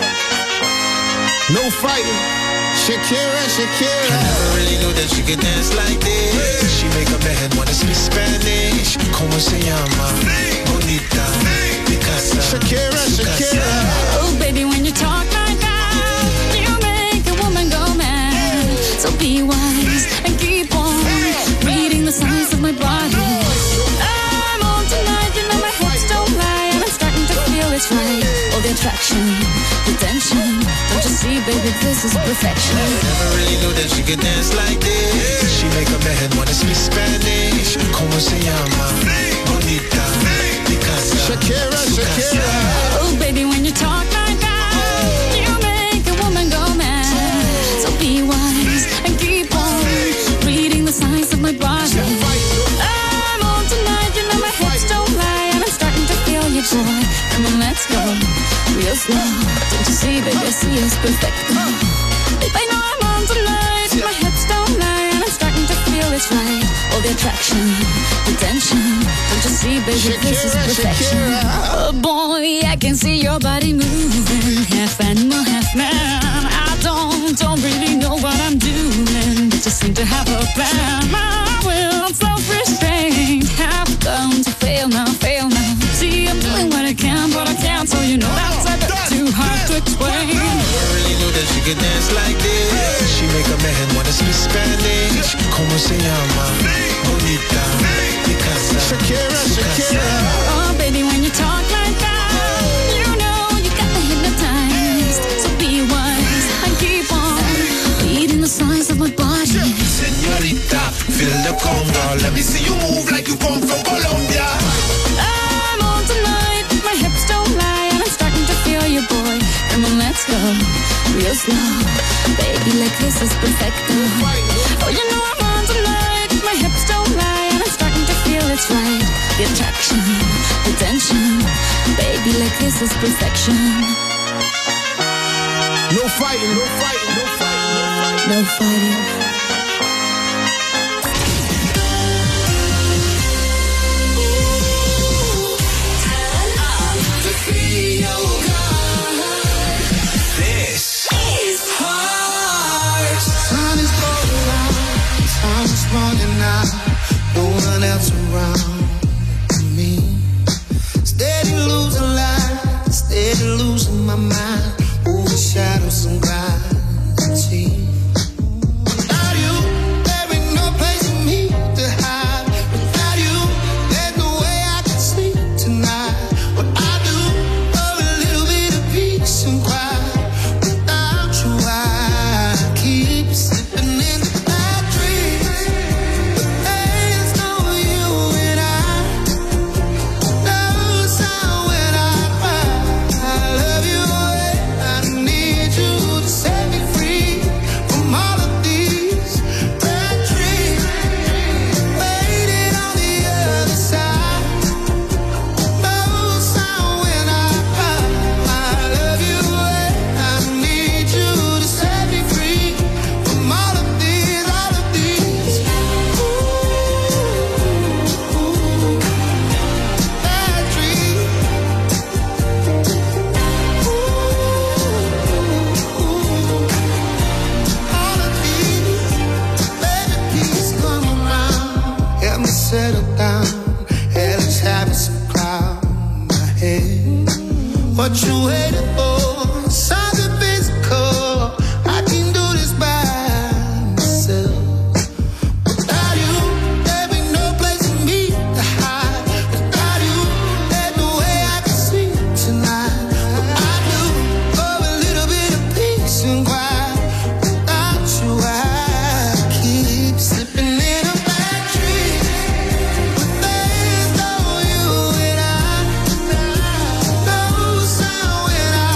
No fighting. Shakira, Shakira. I never really knew that she could dance like this. She make up her head wanna speak Spanish. Como se llama? Bonita. Picasa. Shakira, Shakira. Oh, baby, when you talk like that, you make a woman go mad. So be wise and keep on reading the signs of my body. I'm on tonight, you know my hips don't lie, and I'm starting to feel it's right. All the attraction, the tension. Don't you see, baby, this is perfection. Never really knew that she could dance like this. She make up her head wanna speak Spanish. Como se llama? Bonita. Picasa. Shakira, Shakira. Oh, baby, when you talk like that, you make a woman go mad. So be wise and keep on reading the signs of my body. I'm on tonight, you know my hips don't lie, and I'm starting to feel you, boy. Come on, let's go real slow. Don't you see, baby, I see it's perfect. Babe, I know I'm on tonight, my hips don't lie, and I'm starting to feel it's right. All the attraction, the tension. Don't you see, baby, this is perfection. Oh boy, I can see your body moving, half animal, half man. I don't, don't really know what I'm doing, but just seem to have a plan. My will, I'm self-restrained, have come to fail now, fail now. See, I'm doing what I can, but I can't, so you know that's a bit too hard to explain. Never really knew that she could dance like this. She make up her head wanna speak Spanish. Como se llama? Bonita. Picasa. Shakira, Shakira. Oh, baby, when you talk like that, you know you got me hypnotized. So be wise and keep on reading the signs of my body. señorita. Feel the conga. Let me see you move like you come from Colombia. I'm on tonight, my hips don't lie, and I'm starting to feel you, boy. Come on, let's go, real slow. Baby, like this is perfecto. Oh, you know I'm on tonight, my hips don't lie, and I'm starting to feel it's right. The attraction, the tension. Baby, like this is perfection. No fighting, no fighting, no fighting, no fighting. This is Heart. Sun is going out, time is running out. No one else around me. Steady losing light, steady losing my mind. Overshadow some gravity. Without you, there ain't no place for me to hide. Without you, there's no way I can sleep tonight. What I do for a little bit of peace and quiet. Without you, I keep slipping into bad dreams. But there's no you and I. No sound when I cry. I love you. I need you to set me free from all of these bad dreams. Waiting on the other side. No sound when I cry. I love you. I need you to set me free from all of these, all of these. Ooh, bad dreams. All of these, baby, please come around. Help me settle down. Hell is having some cloud in my head. What you waiting for? Something physical. I can do this by myself. Without you, there ain't no place for me to hide. Without you, there's no way I can sleep tonight. What I do for a little bit of peace and quiet. Without you, I keep slipping in a bad dream. But there's no you and I. No sound when I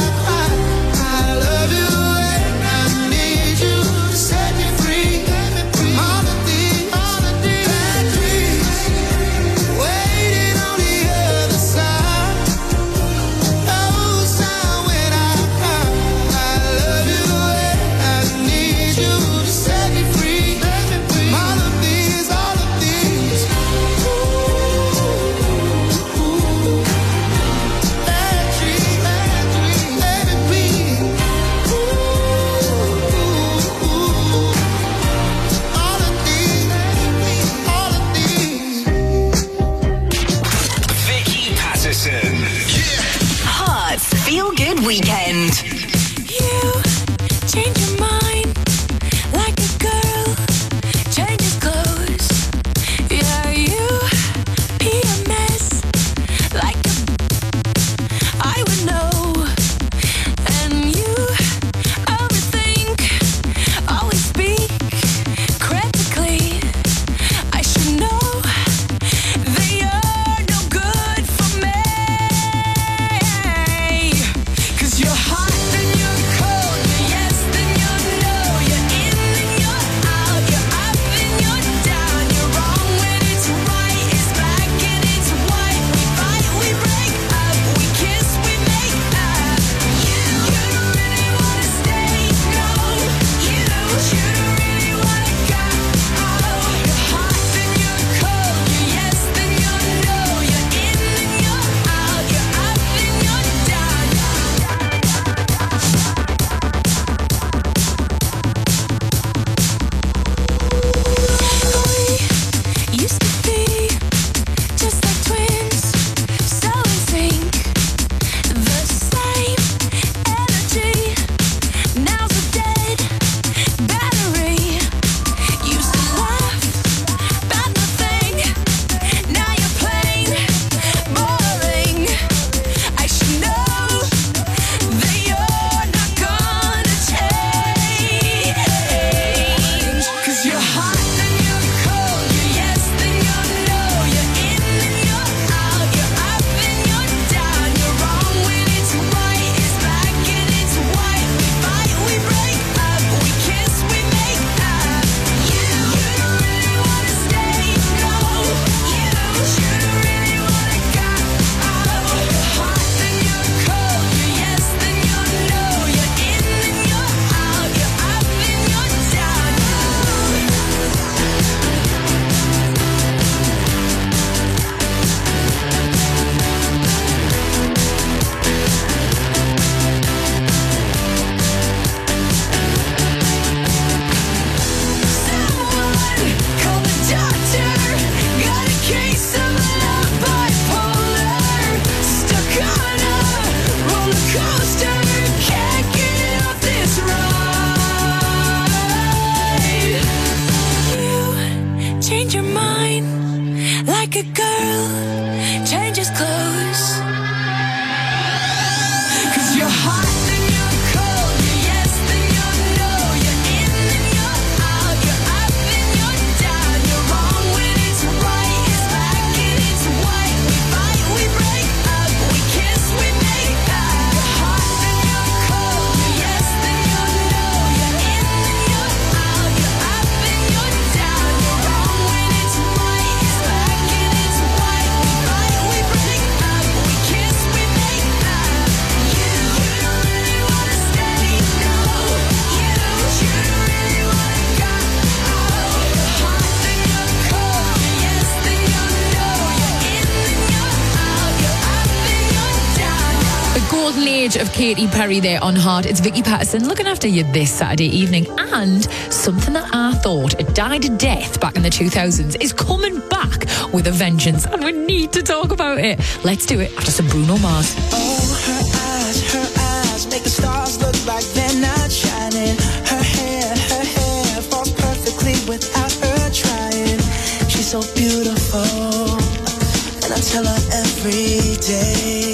Of Katy Perry there on Heart. It's Vicky Patterson looking after you this Saturday evening. And something that I thought it died a death back in the two thousands is coming back with a vengeance, and we need to talk about it. Let's do it after some Bruno Mars. Oh, her eyes, her eyes make the stars look like they're not shining. Her hair, her hair falls perfectly without her trying. She's so beautiful, and I tell her every day.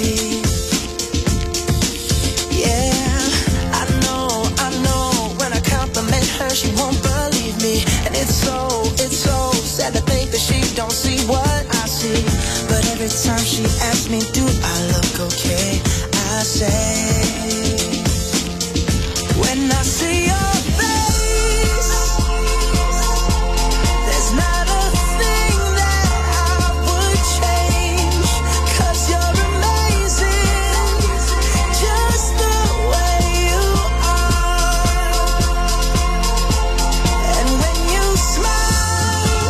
She won't believe me, and it's so, it's so sad to think that she don't see what I see. But every time she asks me, do I look okay? I say, when I see your face, there's not a thing that I would change, 'cause you're amazing, just the way you are. And when you smile,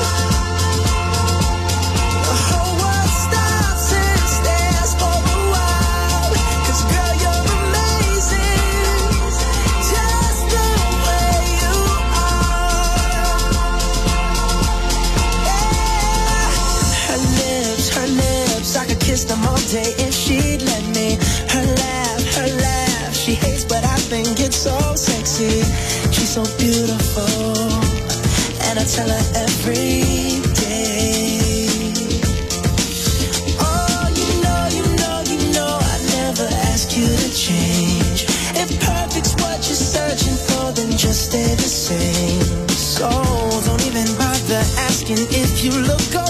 the whole world stops and stares for a while, 'cause girl, you're amazing, just the way you are. Yeah. Her lips, her lips, I could kiss them all day if she'd let me. Her laugh, her laugh, she hates but I think it's so sexy. She's so beautiful, and I tell her every day. Oh, you know, you know, you know I never ask you to change. If perfect's what you're searching for, then just stay the same. So don't even bother asking if you look